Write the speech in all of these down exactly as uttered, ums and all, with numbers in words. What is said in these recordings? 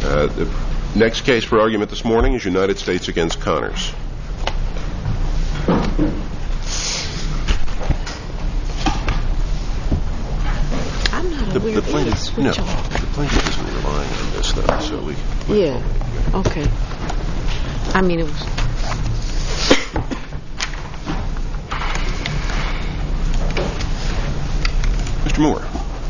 Uh, the next case for argument this morning is United States against Connors. I'm not The, aware the of any plaintiff, switch no, off. the plaintiff isn't relying on this, though, so we... we Yeah, okay. I mean, it was... Mister Moore.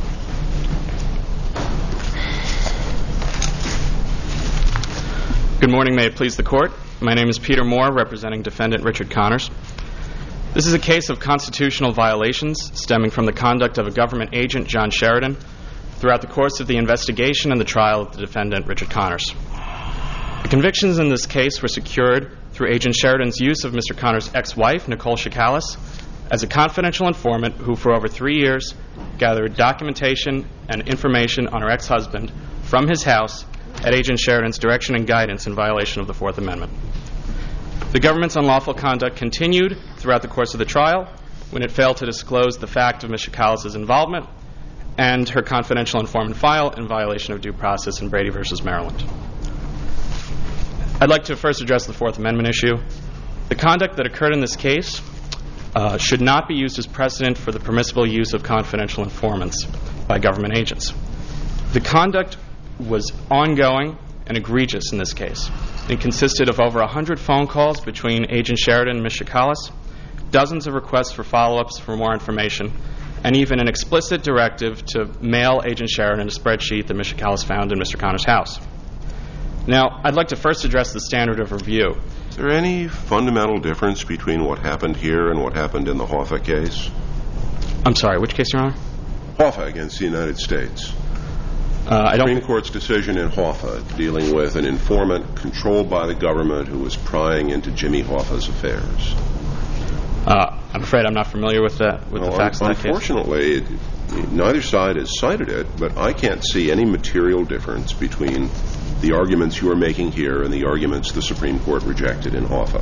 Good morning. May it please the Court. My name is Peter Moore, representing Defendant Richard Connors. This is a case of constitutional violations stemming from the conduct of a government agent, John Sheridan, throughout the course of the investigation and the trial of the defendant, Richard Connors. The convictions in this case were secured through Agent Sheridan's use of Mister Connors' ex-wife, Nicole Shakalis, as a confidential informant who, for over three years, gathered documentation and information on her ex-husband from his house at Agent Sheridan's direction and guidance in violation of the Fourth Amendment. The government's unlawful conduct continued throughout the course of the trial when it failed to disclose the fact of Miz Shakalis' involvement and her confidential informant file in violation of due process in Brady v. Maryland. I'd like to first address the Fourth Amendment issue. The conduct that occurred in this case uh, should not be used as precedent for the permissible use of confidential informants by government agents. The conduct was ongoing and egregious in this case. It consisted of over one hundred phone calls between Agent Sheridan and Miz Shakalis, dozens of requests for follow-ups for more information, and even an explicit directive to mail Agent Sheridan a spreadsheet that Miz Shakalis found in Mister Connors' house. Now, I'd like to first address the standard of review. Is there any fundamental difference between what happened here and what happened in the Hoffa case? I'm sorry, which case, Your Honor? Hoffa against the United States. Uh, I don't... Supreme Court's decision in Hoffa dealing with an informant controlled by the government who was prying into Jimmy Hoffa's affairs. Uh, I'm afraid I'm not familiar with the, with well, the facts un- of that unfortunately, case. Unfortunately, neither side has cited it, but I can't see any material difference between the arguments you are making here and the arguments the Supreme Court rejected in Hoffa.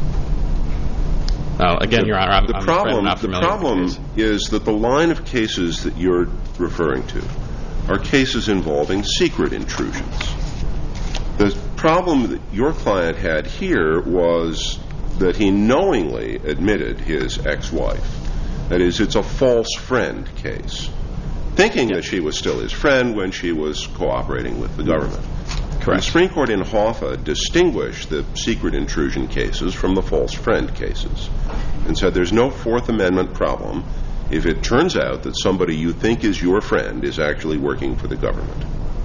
Oh, again, the, Your Honor, I'm, the I'm problem, afraid I'm not familiar The problem with the case. is that the line of cases that you're referring to are cases involving secret intrusions. The problem that your client had here was that he knowingly admitted his ex-wife. That is, it's a false friend case, thinking that she was still his friend when she was cooperating with the government. Correct. The Supreme Court in Hoffa distinguished the secret intrusion cases from the false friend cases and said there's no Fourth Amendment problem if it turns out that somebody you think is your friend is actually working for the government.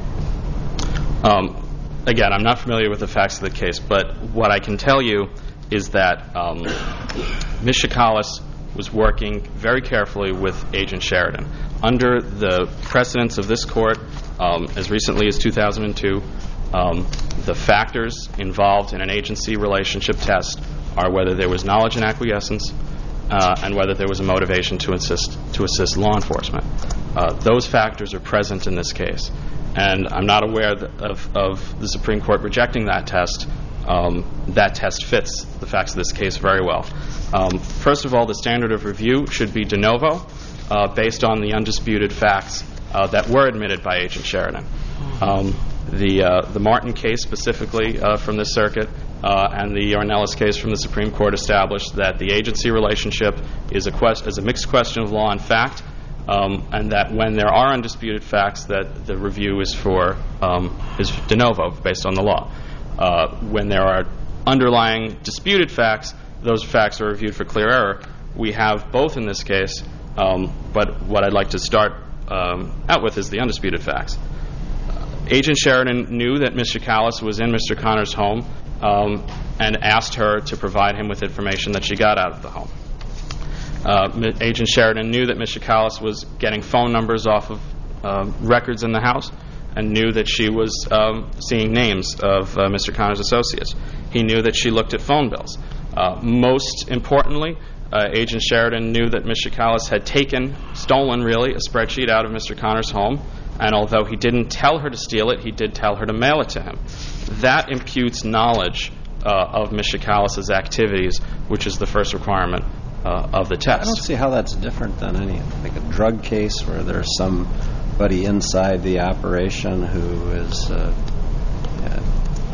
Um, again, I'm not familiar with the facts of the case, but what I can tell you is that um, Miz Shakalis was working very carefully with Agent Sheridan. Under the precedence of this court, um, as recently as two thousand two, um, the factors involved in an agency relationship test are whether there was knowledge and acquiescence uh, and whether there was a motivation to assist, to assist law enforcement. Uh, those factors are present in this case, and I'm not aware of, of the Supreme Court rejecting that test. Um, that test fits the facts of this case very well. Um, first of all, the standard of review should be de novo, uh, based on the undisputed facts uh, that were admitted by Agent Sheridan. Um, the uh, the Martin case specifically uh, from this circuit uh, and the Ornelas case from the Supreme Court established that the agency relationship is a quest- is a mixed question of law and fact, um, and that when there are undisputed facts, that the review is for um, is de novo based on the law. Uh, when there are underlying disputed facts, those facts are reviewed for clear error. We have both in this case, um, but what I'd like to start um, out with is the undisputed facts. Uh, Agent Sheridan knew that Miz Shakalis was in Mister Connors' home um, and asked her to provide him with information that she got out of the home. Uh, Agent Sheridan knew that Miz Shakalis was getting phone numbers off of uh, records in the house and knew that she was um, seeing names of uh, Mister Connors' associates. He knew that she looked at phone bills. Uh, most importantly, uh, Agent Sheridan knew that Miz Shakalis had taken, stolen really, a spreadsheet out of Mister Connors' home, and although he didn't tell her to steal it, he did tell her to mail it to him. That imputes knowledge uh, of Miz Shakalis' activities, which is the first requirement uh, of the test. I don't see how that's different than any, like a drug case where there's somebody inside the operation who is uh,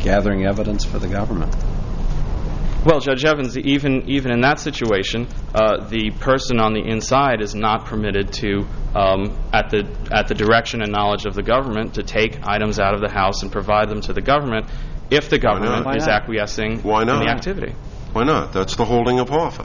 gathering evidence for the government. Well, Judge Evans, even even in that situation, uh, the person on the inside is not permitted to, um, at the at the direction and knowledge of the government, to take items out of the house and provide them to the government if the government Why is not? acquiescing Why not? in the activity. Why not? That's the holding of Hoffa.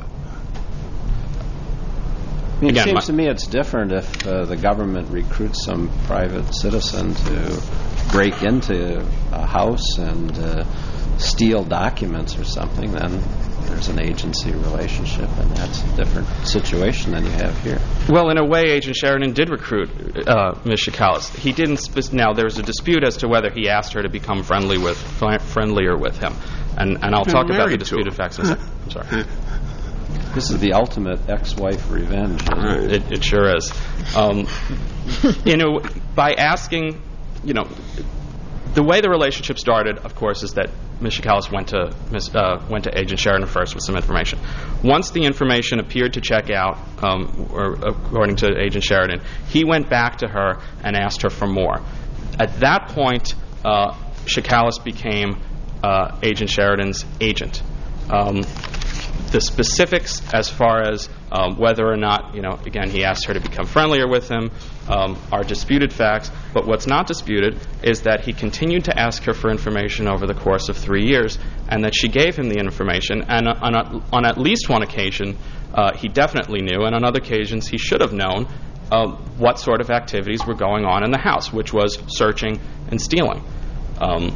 I mean, it Again, seems my- to me it's different if uh, the government recruits some private citizen to break into a house and uh, steal documents or something. Then there's an agency relationship, and that's a different situation than you have here. Well, in a way, Agent Sheridan did recruit uh, Miz Shakalis. He didn't. Spe- now, there's a dispute as to whether he asked her to become friendly with, fri- friendlier with him, and and I'll Been talk about the married to disputed him. facts in a second. I'm sorry. This is the ultimate ex-wife revenge. isn't it? Right. It, it sure is. Um, you know, by asking, you know, the way the relationship started, of course, is that Miz Shakalis went to Miz, uh, went to Agent Sheridan first with some information. Once the information appeared to check out, um, or according to Agent Sheridan, he went back to her and asked her for more. At that point, uh, Shakalis became uh, Agent Sheridan's agent. Um, the specifics as far as um, whether or not, you know, again, he asked her to become friendlier with him, um, are disputed facts. But what's not disputed is that he continued to ask her for information over the course of three years, and that she gave him the information. And on, on, on at least one occasion, uh, he definitely knew, and on other occasions, he should have known uh, what sort of activities were going on in the house, which was searching and stealing. Um,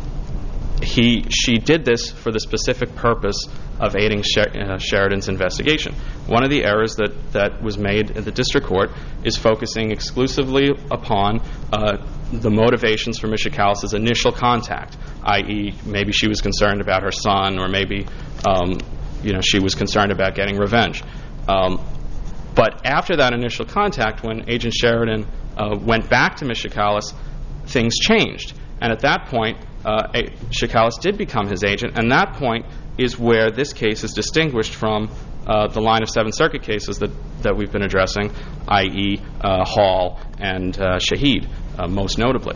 He, she did this for the specific purpose of aiding Sher- uh, Sheridan's investigation. One of the errors that, that was made in the district court is focusing exclusively upon uh, the motivations for Miz Shakalis' initial contact, that is, maybe she was concerned about her son, or maybe, um, you know, she was concerned about getting revenge. Um, but after that initial contact, when Agent Sheridan uh, went back to Miz Shakalis, things changed. And at that point, uh, Shakalis did become his agent, and that point is where this case is distinguished from uh, the line of Seventh Circuit cases that, that we've been addressing, that is, uh, Hall and uh, Shaheed, uh, most notably.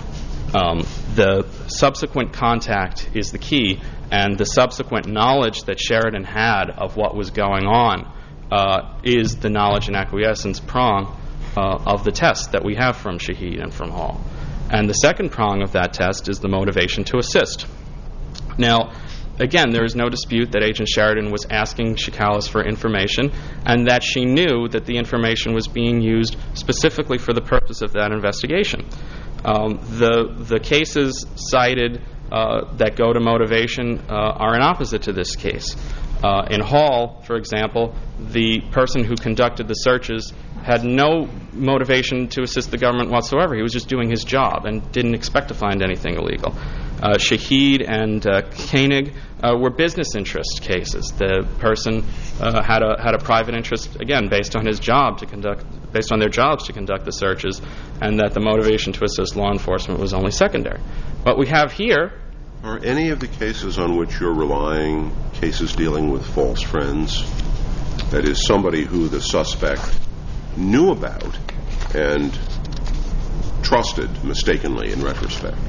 Um, the subsequent contact is the key, and the subsequent knowledge that Sheridan had of what was going on uh, is the knowledge and acquiescence prong uh, of the test that we have from Shaheed and from Hall. And the second prong of that test is the motivation to assist. Now, again, there is no dispute that Agent Sheridan was asking Shakalis for information, and that she knew that the information was being used specifically for the purpose of that investigation. Um, the the cases cited uh, that go to motivation uh, are an opposite to this case. Uh, in Hall, for example, the person who conducted the searches had no motivation to assist the government whatsoever. He was just doing his job and didn't expect to find anything illegal. Uh, Shaheed and uh, Koenig uh, were business interest cases. The person uh, had a had a private interest, again, based on his job to conduct, based on their jobs to conduct the searches, and that the motivation to assist law enforcement was only secondary. What we have here. Are any of the cases on which you're relying cases dealing with false friends? That is, somebody who the suspect knew about and trusted mistakenly in retrospect?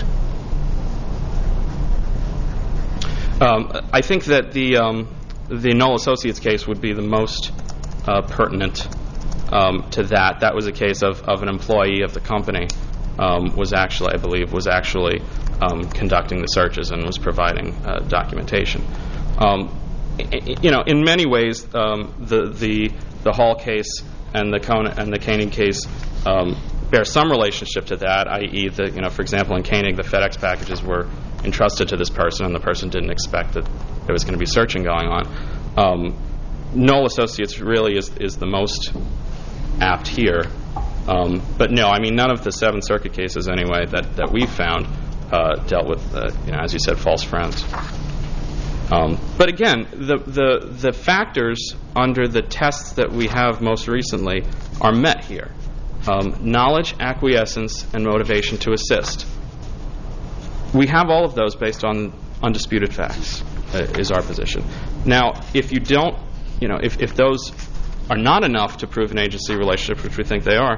Um, I think that the um, the Knoll Associates case would be the most uh, pertinent um, to that. That was a case of, of an employee of the company um, was actually, I believe, was actually um, conducting the searches and was providing uh, documentation. Um, you know, in many ways, um, the the the Hall case and the Koenig, and the Koenig case um, bear some relationship to that. that is, the you know, for example, in Koenig, the FedEx packages were entrusted to this person, and the person didn't expect that there was going to be searching going on. Um, Knoll Associates really is is the most apt here. Um, but no, I mean, none of the Seventh Circuit cases, anyway, that, that we've found uh, dealt with, uh, you know, as you said, false friends. Um, but again, the, the the factors under the tests that we have most recently are met here. Um, knowledge, acquiescence, and motivation to assist. We have all of those based on undisputed facts, uh, is our position. Now, if you don't, you know, if, if those are not enough to prove an agency relationship, which we think they are,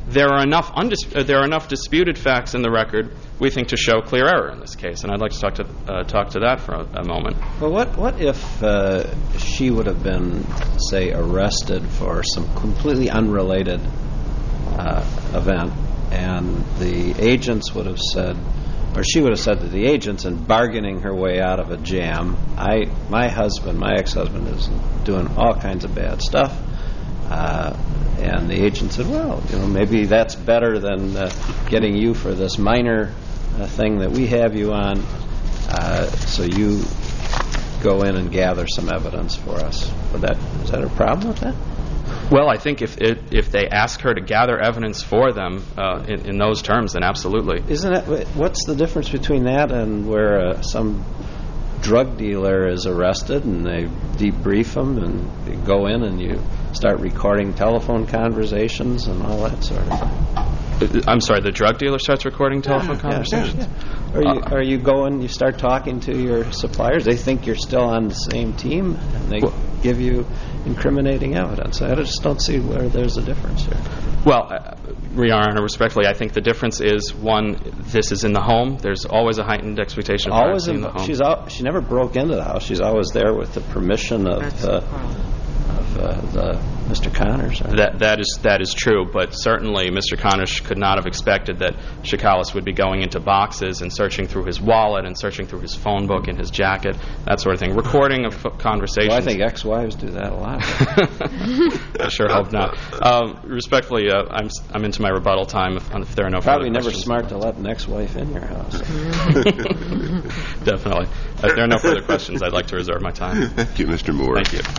there are enough undis- uh, there are enough disputed facts in the record, we think, to show clear error in this case. And I'd like to talk to uh, talk to that for a, a moment. Well, what what if uh, she would have been, say, arrested for some completely unrelated uh, event, and the agents would have said, or she would have said to the agents, in bargaining her way out of a jam, I, my husband, my ex-husband, is doing all kinds of bad stuff. Uh, and the agent said, well, you know, maybe that's better than uh, getting you for this minor uh, thing that we have you on. Uh, so you go in and gather some evidence for us. Would that, is that a problem with that? Well, I think if it, if they ask her to gather evidence for them uh, in, in those terms, then absolutely. Isn't it? What's the difference between that and where uh, some drug dealer is arrested and they debrief them and you go in and you start recording telephone conversations and all that sort of thing? I'm sorry, the drug dealer starts recording telephone yeah, conversations? Yeah, yeah. Or you, Uh, or you go and you start talking to your suppliers. They think you're still on the same team, and they well, give you incriminating evidence. I just don't see where there's a difference here. Well, uh, Your Honor, respectfully, I think the difference is, one, this is in the home. There's always a heightened expectation of Always privacy in, in the home. She's out, she never broke into the house. She's always there with the permission of, That's uh, the problem. of uh, the Mister Connors. Right? That that is that is true, but certainly Mister Connors could not have expected that Chikalis would be going into boxes and searching through his wallet and searching through his phone book and his jacket, that sort of thing. Recording of conversations. Well, I think ex-wives do that a lot. I sure hope not. Um, respectfully, uh, I'm I'm into my rebuttal time. If, if there are no Probably further never questions. smart to let an ex-wife in your house. Definitely. If there are no further questions, I'd like to reserve my time. Thank you, Mister Moore. Thank you.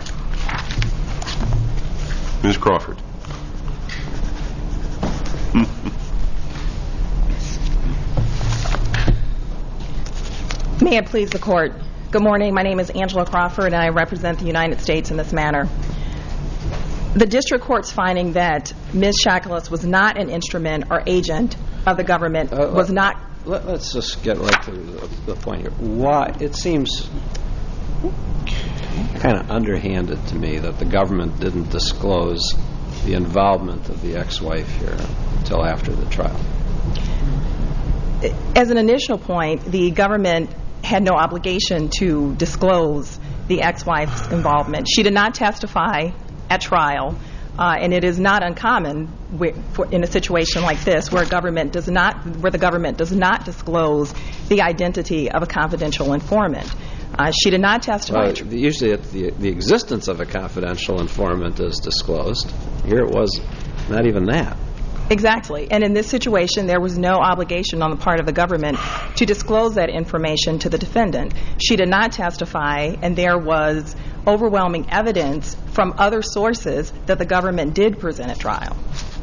Miz Crawford. May it please the Court. Good morning. My name is Angela Crawford, and I represent the United States in this matter. The district court's finding that Miz Chikalis was not an instrument or agent of the government Uh, was not... Let, let's just get right to the, the point here. Why? It seems kind of underhanded to me that the government didn't disclose the involvement of the ex-wife here until after the trial. As an initial point, the government had no obligation to disclose the ex-wife's involvement. She did not testify at trial, uh, and it is not uncommon where, for, in a situation like this where government does not, where the government does not disclose the identity of a confidential informant. Uh, she did not testify. Well, usually it, the, the existence of a confidential informant is disclosed. Here it was not even that. Exactly. And in this situation, there was no obligation on the part of the government to disclose that information to the defendant. She did not testify, and there was overwhelming evidence from other sources that the government did present at trial.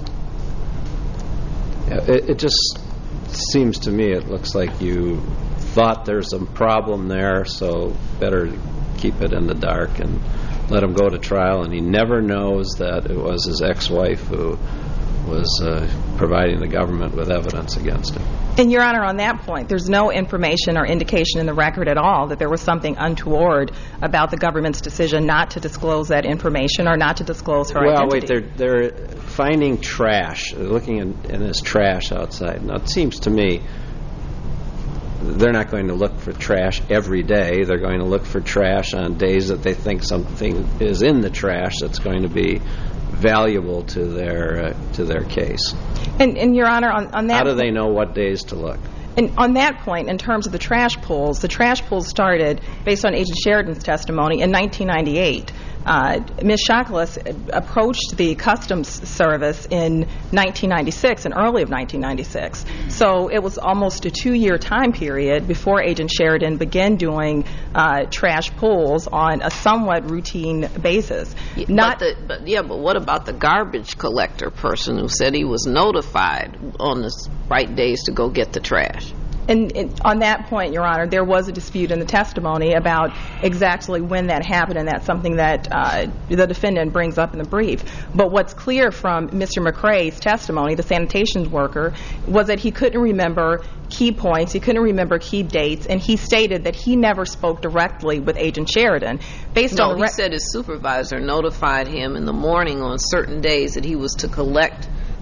Yeah, it, it just seems to me it looks like you thought there's some problem there, so better keep it in the dark and let him go to trial. And he never knows that it was his ex-wife who was uh, providing the government with evidence against him. And, Your Honor, on that point, there's no information or indication in the record at all that there was something untoward about the government's decision not to disclose that information or not to disclose her well, identity. wait, they're, they're finding trash, they're looking in, in this trash outside. Now, it seems to me they're not going to look for trash every day. They're going to look for trash on days that they think something is in the trash that's going to be valuable to their uh, to their case. And, and Your Honor, on, on that... How do they know what days to look? And on that point, in terms of the trash pulls, the trash pulls started, based on Agent Sheridan's testimony, in nineteen ninety-eight. Uh, Miz Chikalis approached the Customs Service in nineteen ninety-six, in early of nineteen ninety-six. So it was almost a two-year time period before Agent Sheridan began doing uh, trash pulls on a somewhat routine basis. Not but, the, but yeah, but what about the garbage collector person who said he was notified on the right days to go get the trash? And, and on that point, Your Honor, there was a dispute in the testimony about exactly when that happened, and that's something that uh, the defendant brings up in the brief. But what's clear from Mister McRae's testimony, the sanitation worker, was that he couldn't remember key points, he couldn't remember key dates, and he stated that he never spoke directly with Agent Sheridan. Based no, on he said his supervisor notified him in the morning on certain days that he was to collect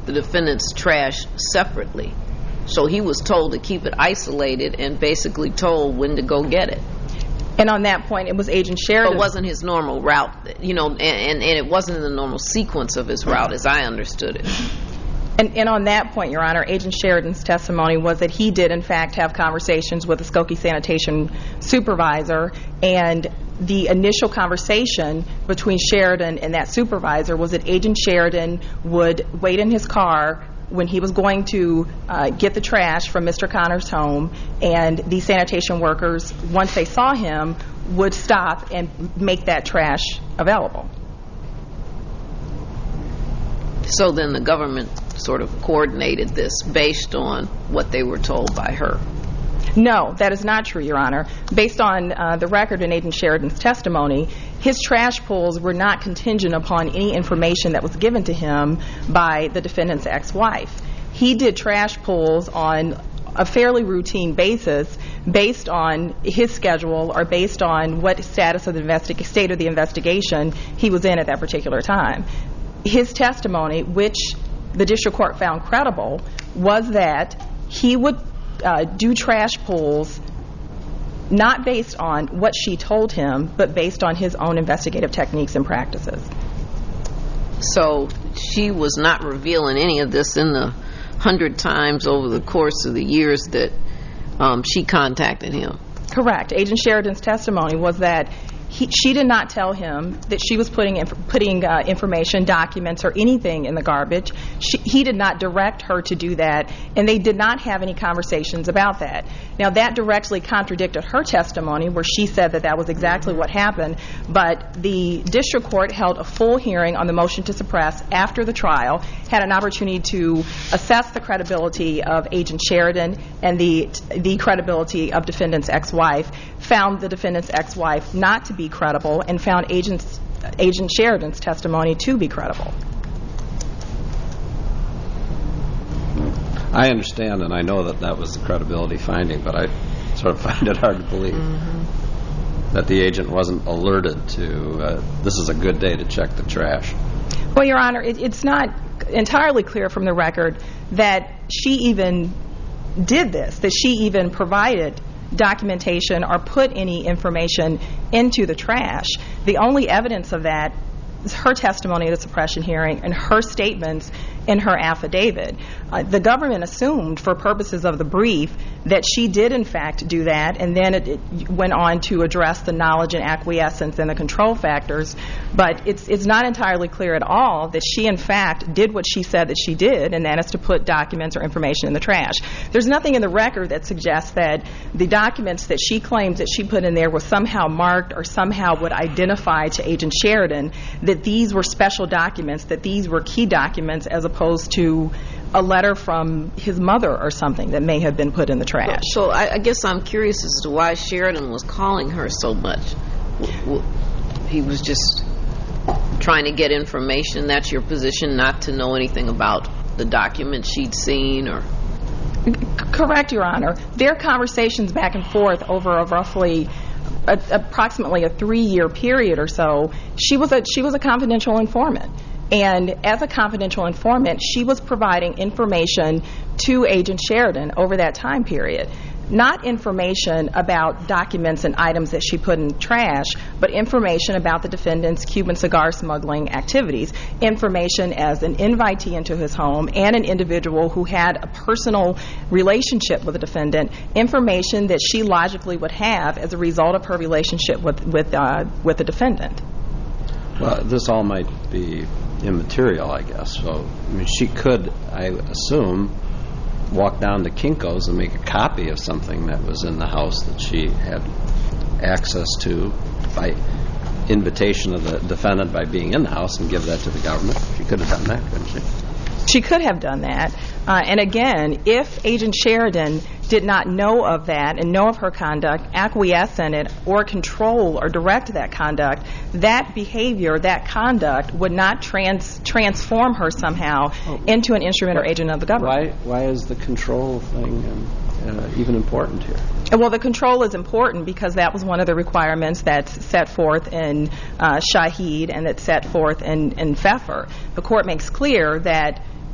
the defendant's trash separately. So he was told to keep it isolated and basically told when to go get it. And on that point, it was Agent Sheridan. But it wasn't his normal route, you know, and, and, and it wasn't in the normal sequence of his route as I understood it. And, and on that point, Your Honor, Agent Sheridan's testimony was that he did, in fact, have conversations with the Skokie sanitation supervisor, and the initial conversation between Sheridan and that supervisor was that Agent Sheridan would wait in his car when he was going to uh, get the trash from Mister Connor's home, and the sanitation workers, once they saw him, would stop and make that trash available. So then the government sort of coordinated this based on what they were told by her. No, that is not true, Your Honor. Based on uh, the record in Agent Sheridan's testimony, his trash pulls were not contingent upon any information that was given to him by the defendant's ex-wife. He did trash pulls on a fairly routine basis based on his schedule or based on what status of the investi- state of the investigation he was in at that particular time. His testimony, which the district court found credible, was that he would uh, do trash pulls not based on what she told him, but based on his own investigative techniques and practices. So she was not revealing any of this in the hundred times over the course of the years that um, she contacted him. Correct. Agent Sheridan's testimony was that he, she did not tell him that she was putting inf- putting uh, information, documents, or anything in the garbage. She, he did not direct her to do that, and they did not have any conversations about that. Now, that directly contradicted her testimony, where she said that that was exactly what happened, but the district court held a full hearing on the motion to suppress after the trial, had an opportunity to assess the credibility of Agent Sheridan and the, the credibility of defendant's ex-wife, found the defendant's ex-wife not to be credible, and found Agent, Agent Sheridan's testimony to be credible. I understand, and I know that that was the credibility finding, but I sort of find it hard to believe mm-hmm. that the agent wasn't alerted to uh, this is a good day to check the trash. Well, Your Honor, it, it's not entirely clear from the record that she even did this, that she even provided documentation or put any information into the trash. The only evidence of that is her testimony at the suppression hearing and her statements in her affidavit. Uh, the government assumed, for purposes of the brief, that she did in fact do that, and then it, it went on to address the knowledge and acquiescence and the control factors. But it's it's not entirely clear at all that she in fact did what she said that she did, and that is to put documents or information in the trash. There's nothing in the record that suggests that the documents that she claims that she put in there were somehow marked or somehow would identify to Agent Sheridan that these were special documents, that these were key documents, as opposed to a letter from his mother or something that may have been put in the trash. So, so I, I guess I'm curious as to why Sheridan was calling her so much. W- w- he was just trying to get information. That's your position, not to know anything about the documents she'd seen, or? Correct, Your Honor. Their conversations back and forth over a roughly a, approximately a three-year period or so, she was a she was a confidential informant. And as a confidential informant, she was providing information to Agent Sheridan over that time period. Not information about documents and items that she put in trash, but information about the defendant's Cuban cigar smuggling activities. Information as an invitee into his home and an individual who had a personal relationship with the defendant. Information that she logically would have as a result of her relationship with, with, uh, with the defendant. Well, this all might be immaterial, I guess. So, I mean, she could, I assume, walk down to Kinko's and make a copy of something that was in the house that she had access to by invitation of the defendant by being in the house, and give that to the government. She could have done that, couldn't she? She could have done that. Uh, and again, if Agent Sheridan did not know of that and know of her conduct, acquiesce in it, or control or direct that conduct, that behavior, that conduct would not trans- transform her somehow into an instrument or agent of the government. Why, why is the control thing um, uh, even important here? Well, the control is important because that was one of the requirements that's set forth in uh, Shaheed and that's set forth in, in Pfeffer. The court makes clear that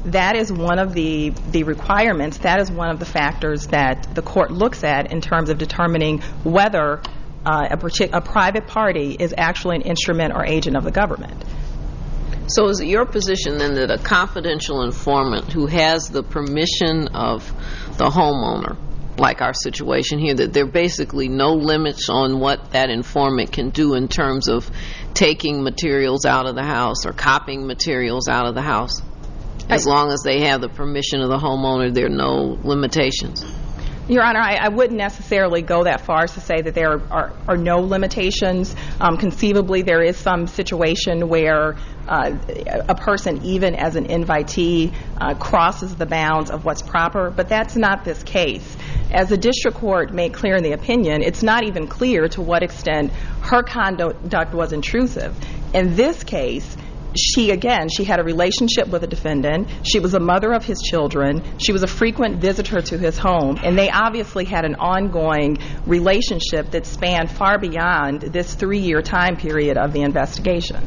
that is one of the, the requirements, that is one of the factors that the court looks at in terms of determining whether uh, a, partic- a private party is actually an instrument or agent of the government. So is it your position then that a confidential informant who has the permission of the homeowner, like our situation here, that there are basically no limits on what that informant can do in terms of taking materials out of the house or copying materials out of the house? As long as they have the permission of the homeowner, there are no limitations? Your Honor, I, I wouldn't necessarily go that far as to say that there are, are, are no limitations. Um, conceivably, there is some situation where uh, a person, even as an invitee, uh, crosses the bounds of what's proper, but that's not this case. As the district court made clear in the opinion, it's not even clear to what extent her conduct was intrusive. In this case, she, again, she had a relationship with a defendant. She was a mother of his children. She was a frequent visitor to his home. And they obviously had an ongoing relationship that spanned far beyond this three-year time period of the investigation.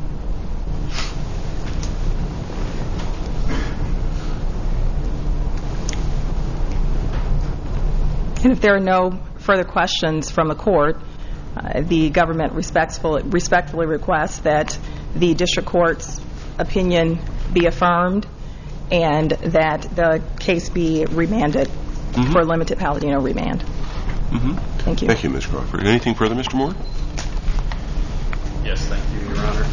And if there are no further questions from the court, uh, the government respectfully, respectfully requests that the district court's opinion be affirmed and that the case be remanded mm-hmm. for limited Palladino remand. Mm-hmm. Thank you. Thank you, Miz Crawford. Anything further, Mister Moore? Yes, thank you, Your Honor.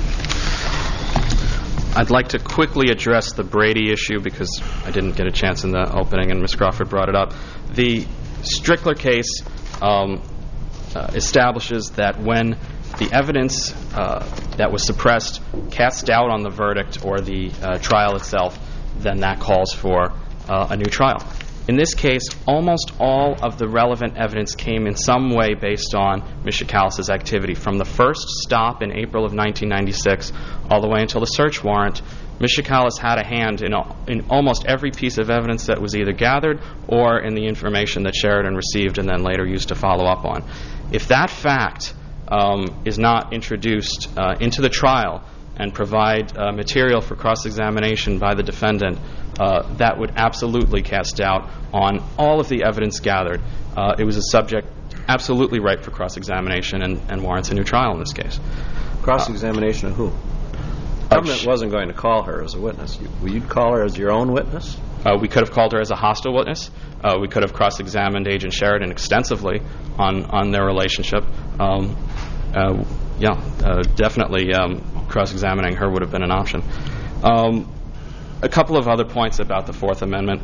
I'd like to quickly address the Brady issue because I didn't get a chance in the opening and Miz Crawford brought it up. The Strickler case um, uh, establishes that when the evidence uh, that was suppressed casts doubt on the verdict or the uh, trial itself, then that calls for uh, a new trial. In this case, almost all of the relevant evidence came in some way based on Miz Chikalis' activity. From the first stop in April of nineteen ninety-six all the way until the search warrant, Miz Chikalis had a hand in, in almost every piece of evidence that was either gathered or in the information that Sheridan received and then later used to follow up on. If that fact um, is not introduced uh, into the trial and provide uh, material for cross-examination by the defendant, uh, that would absolutely cast doubt on all of the evidence gathered. Uh, it was a subject absolutely ripe for cross-examination and, and warrants a new trial in this case. Cross-examination uh, of who? The government wasn't going to call her as a witness. Will you call her as your own witness? Uh, we could have called her as a hostile witness. Uh, we could have cross-examined Agent Sheridan extensively on, on their relationship. Um, uh, yeah, uh, definitely um, cross-examining her would have been an option. Um, a couple of other points about the Fourth Amendment.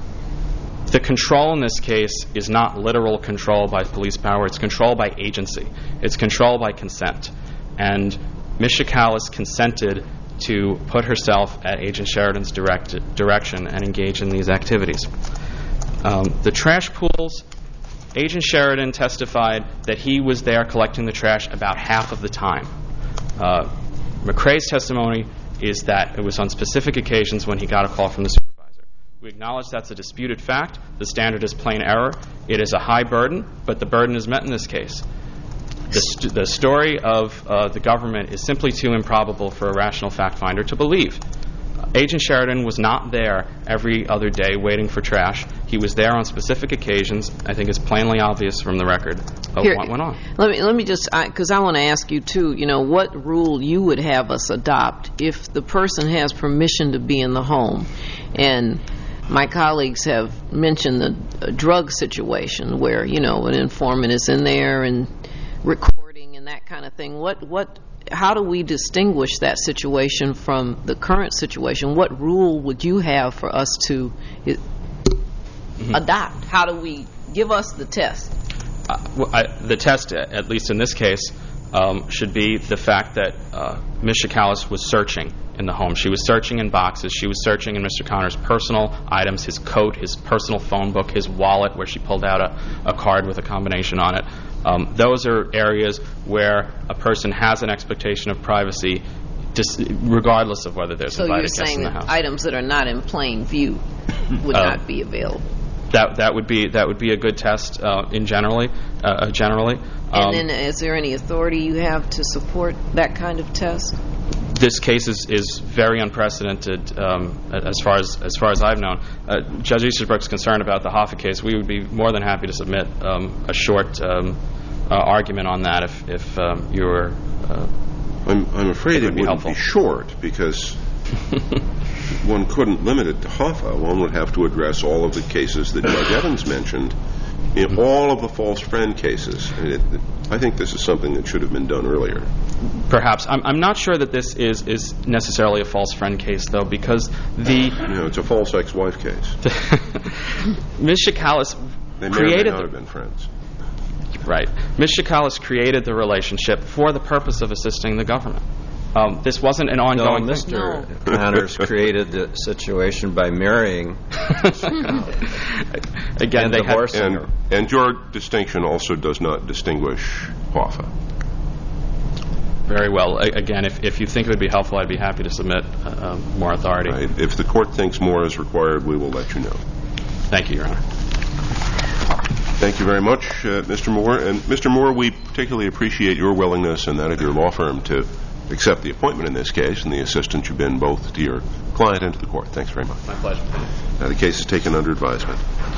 The control in this case is not literal control by police power. It's control by agency. It's control by consent. And Miz Chikalis consented to put herself at Agent Sheridan's direct, direction and engage in these activities. Um, the trash pools, Agent Sheridan testified that he was there collecting the trash about half of the time. Uh, McCrae's testimony is that it was on specific occasions when he got a call from the supervisor. We acknowledge that's a disputed fact. The standard is plain error. It is a high burden, but the burden is met in this case. The, st- the story of uh, the government is simply too improbable for a rational fact finder to believe. Uh, Agent Sheridan was not there every other day waiting for trash. He was there on specific occasions. I think it's plainly obvious from the record of Here, what went on. Let me let me just, because I, I want to ask you too, you know, what rule you would have us adopt if the person has permission to be in the home. And my colleagues have mentioned the uh, drug situation where, you know, an informant is in there and recording and that kind of thing. What what how do we distinguish that situation from the current situation? What rule would you have for us to it, mm-hmm. adopt? How do we give us the test? Uh, well, I, the test, at least in this case, um, should be the fact that uh, Miz Chikalis was searching in the home. She was searching in boxes. She was searching in Mister Connor's personal items, his coat, his personal phone book, his wallet, where she pulled out a, a card with a combination on it. Um, those are areas where a person has an expectation of privacy, just regardless of whether there's so invited you're guests saying in the that house. Items that are not in plain view would uh, not be available. That that would be that would be a good test uh, in generally uh, generally. And um, then, is there any authority you have to support that kind of test? This case is, is very unprecedented um, as far as as far as I've known. Uh, Judge Easterbrook's concerned about the Hoffa case. We would be more than happy to submit um, a short um, uh, argument on that if if um, you were. Uh, I'm, I'm afraid it it, would be wouldn't helpful. be short because one couldn't limit it to Hoffa. One would have to address all of the cases that Judge Evans mentioned, in all of the false friend cases. And it, it, I think this is something that should have been done earlier. Perhaps. I'm, I'm not sure that this is, is necessarily a false friend case, though, because the... You know, it's a false ex-wife case. Miz Chikalis They may created... or may not have been friends. Right. Miz Chikalis created the relationship for the purpose of assisting the government. Um, this wasn't an ongoing No, thing. Mister Connors created the situation by marrying Again, and they had... divorcing And, her. and your distinction also does not distinguish Hoffa. Very well. A- again, if, if you think it would be helpful, I'd be happy to submit uh, um, more authority. Right? If the court thinks more is required, we will let you know. Thank you, Your Honor. Thank you very much, uh, Mister Moore. And Mister Moore, we particularly appreciate your willingness and that of your law firm to accept the appointment in this case and the assistance you've been both to your client and to the court. Thanks very much. My pleasure. Uh, the case is taken under advisement.